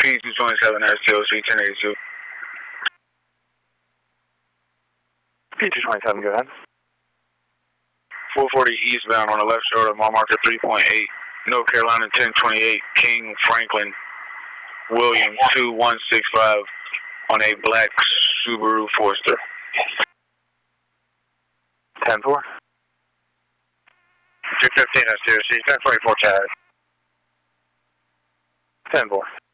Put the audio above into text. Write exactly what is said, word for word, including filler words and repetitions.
P two twenty-seven S T O C ten eighty-two. P two twenty-seven, go ahead. four forty eastbound on the left shoulder, mile marker three point eight, North Carolina ten twenty-eight, King Franklin William two one six five on a black Subaru Forester. ten four. two fifteen S T O C, ten twenty-four Chad. ten four.